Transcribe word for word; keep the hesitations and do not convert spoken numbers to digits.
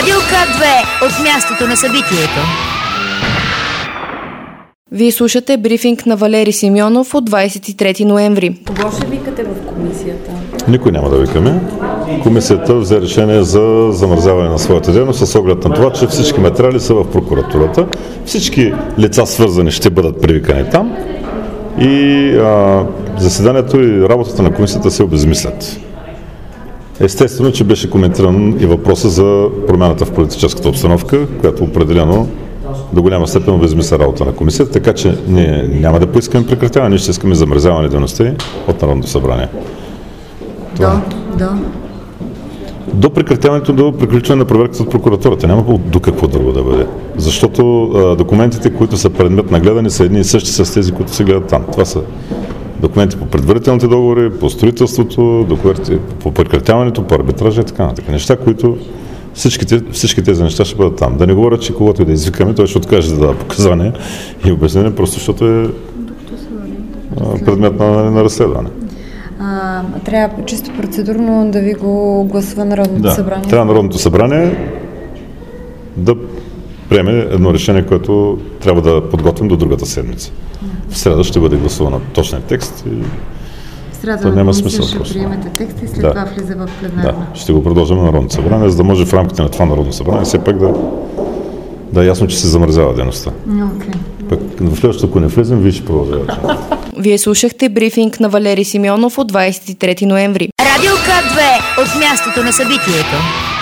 Радио К две от мястото на събитието. Вие слушате брифинг на Валери Симеонов от двадесет и трети ноември. Кого ще викате в комисията? Никой няма да викаме. Комисията взе решение за замразяване на своята дейност с оглед на това, че всички материали са в прокуратурата. Всички лица свързани ще бъдат привикани там и а, заседанието и работата на комисията се обезмислят. Естествено, че беше коментиран и въпроса за промяната в политическата обстановка, която определено до голяма степен обезмисля работа на комисията, така че ние няма да поискаме прекратяване, ние ще искаме замразяване дейността от Народното събрание. Да, да. До прекратяването, до приключване на проверката от прокуратурата. Няма до какво друго да бъде. Защото а, документите, които са предмет на гледане, са едни и същи с тези, които се гледат там. Това са документи по предварителните договори, по строителството, документи по прекратяването, по арбитража и така нататък. Неща, които всички, всички тези неща ще бъдат там. Да не говоря, че когато и да извикаме, той ще откаже да дава показания и обяснение, просто защото е а, предмет на, на разследване. А, трябва чисто процедурно да ви го гласува Народното да, събрание? Трябва Народното събрание да приеме едно решение, което трябва да подготвим до другата седмица. В среда ще бъде гласувано точен текст и в среда няма няма смисъл. ще просто. приемете текста и след да. това влиза в пленарна. Да, ще го продължим на Народното събрание, за да може в рамките на това Народно събрание все пак да, да е ясно, че се замразява дейността. Okay. Пък в следващото, ако не влезем, вие ще продължавате. Вие слушахте брифинг на Валери Симеонов от двадесет и трети ноември. Радио К две от мястото на събитието.